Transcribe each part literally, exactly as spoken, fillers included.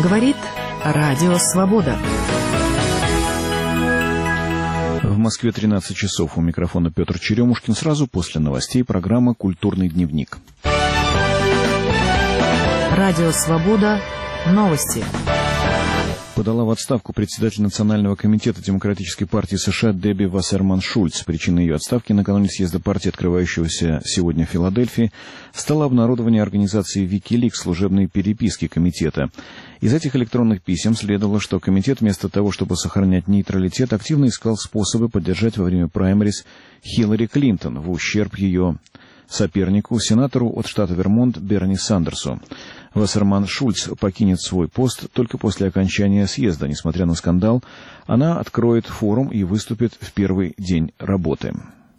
Говорит Радио Свобода. В Москве тринадцать часов. У микрофона Петр Черемушкин. Сразу после новостей программа «Культурный дневник». Радио Свобода. Новости. Подала в отставку председатель Национального комитета Демократической партии США Дебби Вассерман Шульц. Причиной ее отставки накануне съезда партии, открывающегося сегодня в Филадельфии, стало обнародование организации Wikileaks служебной переписки комитета. Из этих электронных писем следовало, что комитет вместо того, чтобы сохранять нейтралитет, активно искал способы поддержать во время праймериз Хиллари Клинтон в ущерб ее сопернику, сенатору от штата Вермонт Берни Сандерсу. Вассерман Шульц покинет свой пост только после окончания съезда. Несмотря на скандал, она откроет форум и выступит в первый день работы.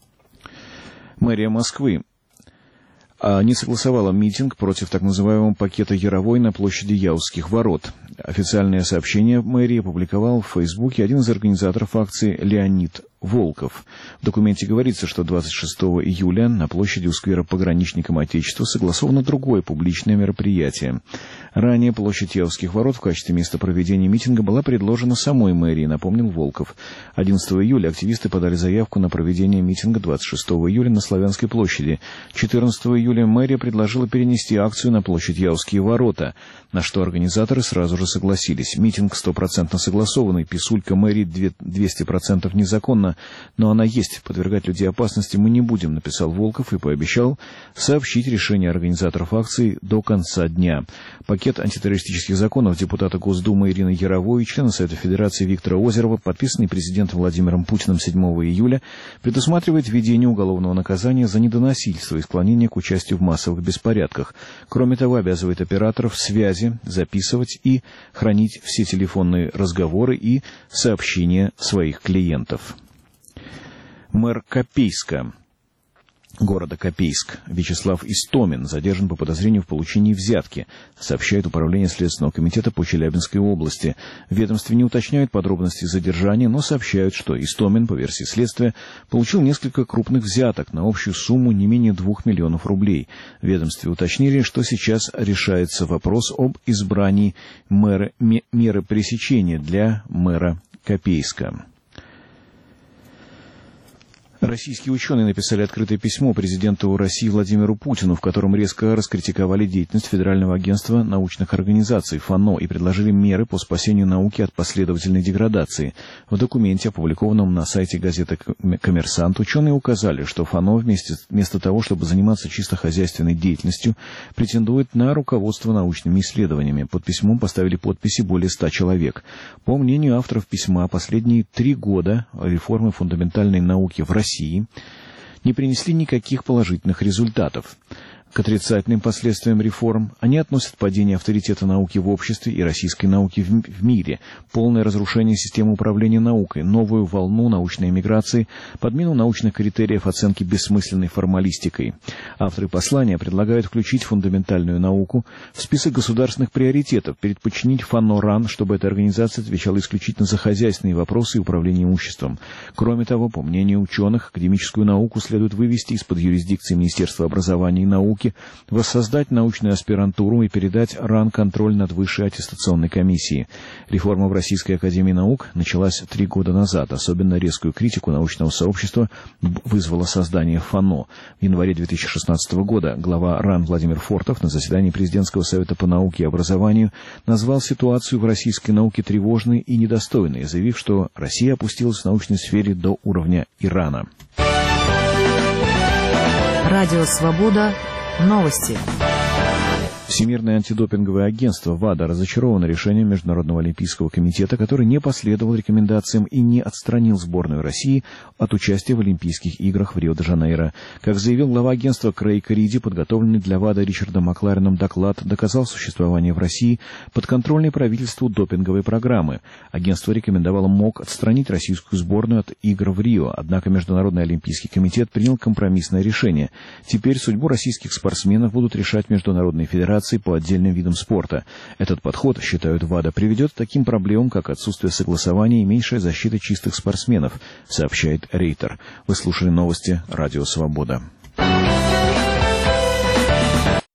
Мэрия Москвы не согласовала митинг против так называемого пакета Яровой на площади Яузских ворот. Официальное сообщение мэрии опубликовал в Фейсбуке один из организаторов акции Леонид Волков. В документе говорится, что двадцать шестого июля на площади у сквера Пограничникам Отечества согласовано другое публичное мероприятие. Ранее площадь Яузских ворот в качестве места проведения митинга была предложена самой мэрией, напомнил Волков. одиннадцатого июля активисты подали заявку на проведение митинга двадцать шестого июля на Славянской площади. четырнадцатого июля мэрия предложила перенести акцию на площадь Яузские ворота, на что организаторы сразу же согласились. Митинг стопроцентно согласованный, писулька мэрии двести процентов незаконно, но она есть. Подвергать людей опасности мы не будем, написал Волков и пообещал сообщить решение организаторов акции до конца дня. Пакет антитеррористических законов депутата Госдумы Ирины Яровой и члена Совета Федерации Виктора Озерова, подписанный президентом Владимиром Путиным седьмого июля, предусматривает введение уголовного наказания за недоносительство и склонение к участию в массовых беспорядках. Кроме того, обязывает операторов связи записывать и хранить все телефонные разговоры и сообщения своих клиентов. Мэр Копейска, города Копейск, Вячеслав Истомин задержан по подозрению в получении взятки, сообщает Управление Следственного комитета по Челябинской области. В ведомстве не уточняют подробности задержания, но сообщают, что Истомин, по версии следствия, получил несколько крупных взяток на общую сумму не менее двух миллионов рублей. В ведомстве уточнили, что сейчас решается вопрос об избрании мэра, меры пресечения для мэра Копейска. Российские ученые написали открытое письмо президенту России Владимиру Путину, в котором резко раскритиковали деятельность Федерального агентства научных организаций ФАНО и предложили меры по спасению науки от последовательной деградации. В документе, опубликованном на сайте газеты «Коммерсант», ученые указали, что ФАНО вместе, вместо того, чтобы заниматься чисто хозяйственной деятельностью, претендует на руководство научными исследованиями. Под письмом поставили подписи более ста человек. По мнению авторов письма, последние три года реформы фундаментальной науки в России не принесли никаких положительных результатов. К отрицательным последствиям реформ они относят падение авторитета науки в обществе и российской науки в, в мире, полное разрушение системы управления наукой, новую волну научной эмиграции, подмену научных критериев оценки бессмысленной формалистикой. Авторы послания предлагают включить фундаментальную науку в список государственных приоритетов, предпочинить ФАНО-РАН, чтобы эта организация отвечала исключительно за хозяйственные вопросы и управление имуществом. Кроме того, по мнению ученых, академическую науку следует вывести из-под юрисдикции Министерства образования и науки, воссоздать научную аспирантуру и передать РАН-контроль над высшей аттестационной комиссией. Реформа в Российской академии наук началась три года назад. Особенно резкую критику научного сообщества вызвало создание ФАНО. В январе две тысячи шестнадцатого года глава РАН Владимир Фортов на заседании Президентского совета по науке и образованию назвал ситуацию в российской науке тревожной и недостойной, заявив, что Россия опустилась в научной сфере до уровня Ирана. Радио «Свобода». Новости. Всемирное антидопинговое агентство ВАДА разочаровано решением Международного олимпийского комитета, который не последовал рекомендациям и не отстранил сборную России от участия в Олимпийских играх в Рио-де-Жанейро. Как заявил глава агентства Крейг Риди, подготовленный для ВАДА Ричардом Маклареном доклад доказал существование в России подконтрольной правительству допинговой программы. Агентство рекомендовало МОК отстранить российскую сборную от игр в Рио, однако Международный олимпийский комитет принял компромиссное решение. Теперь судьбу российских спортсменов будут решать международные федерации по отдельным видам спорта. Этот подход, считают ВАДА, приведет к таким проблемам, как отсутствие согласования и меньшая защита чистых спортсменов, сообщает Рейтер. Вы слушали новости Радио Свобода.